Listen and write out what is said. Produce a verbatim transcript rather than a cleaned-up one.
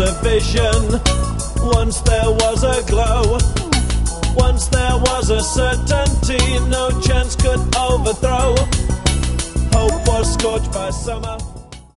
a vision. Once there was a glow. Once there was a certainty no chance could overthrow. Hope was scorched by summer.